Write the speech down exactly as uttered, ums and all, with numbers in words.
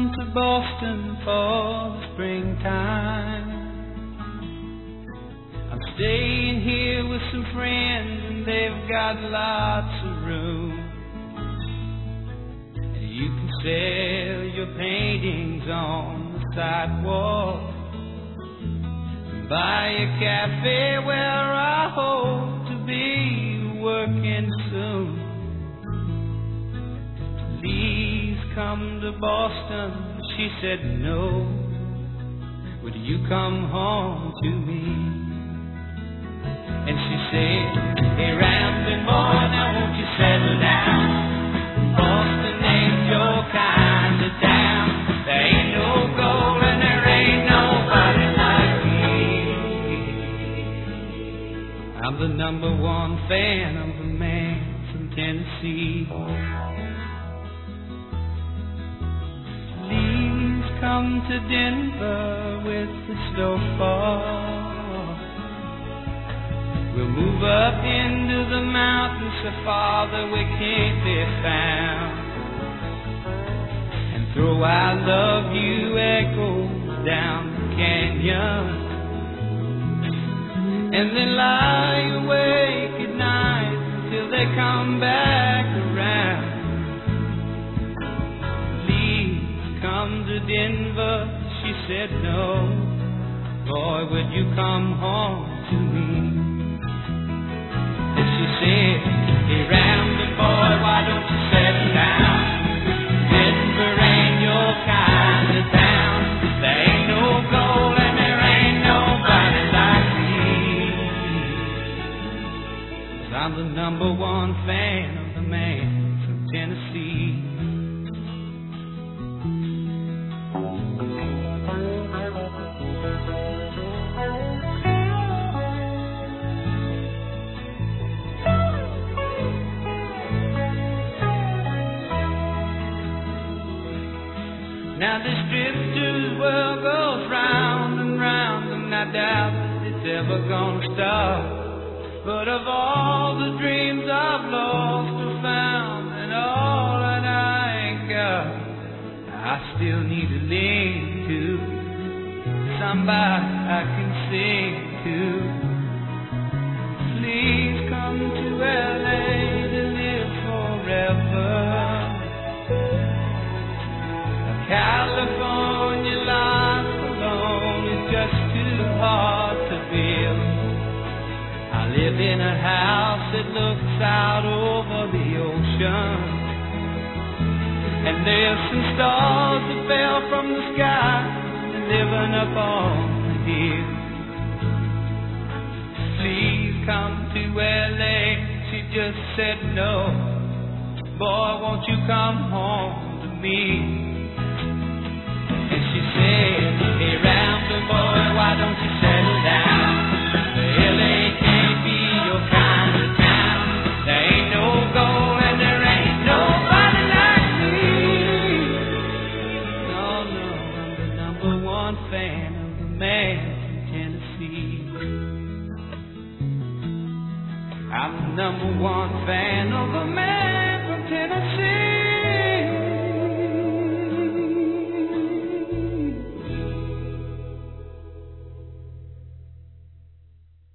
come to Boston for the springtime. I'm staying here with some friends and they've got lots of room. You can sell your paintings on the sidewalk, buy a cafe where I hope to be working soon. Please come to Boston, she said no. Would you come home to me? And she said, hey rambling boy, now won't you settle down? Boston ain't your kind of town. There ain't no gold and there ain't nobody like me. I'm the number one fan of a man from Tennessee. Please come to Denver with the snowfall. We'll move up into the mountains so far that we can't be found, and throw I love you echoes down the canyon, and then lie awake at night until they come back around. Please come to Denver, she said no. Boy, would you come home to me? And she said, hey rambling boy, why don't you settle down? Denver ain't your kind of town. There ain't no gold and there ain't nobody like me. 'Cause I'm the number one fan of the man from Tennessee. Now this drifter's world goes round and round, and I doubt that it's ever gonna stop. But of all the dreams I've lost or found, and all that I ain't got, I still need to lean to somebody I can sing to. Please come to L A to live forever. California life alone is just too hard to build. I live in a house that looks out over the ocean, and there's some stars that fell from the sky living up on the hill. Please come to L A, she just said no. Boy, won't you come home to me? And she said, hey rambling boy, why don't you settle down? L A can't be your kind of town. There ain't no gold and there ain't nobody like me. No, no, I'm the number one fan of the man from Tennessee. I'm the number one fan of the man from Tennessee.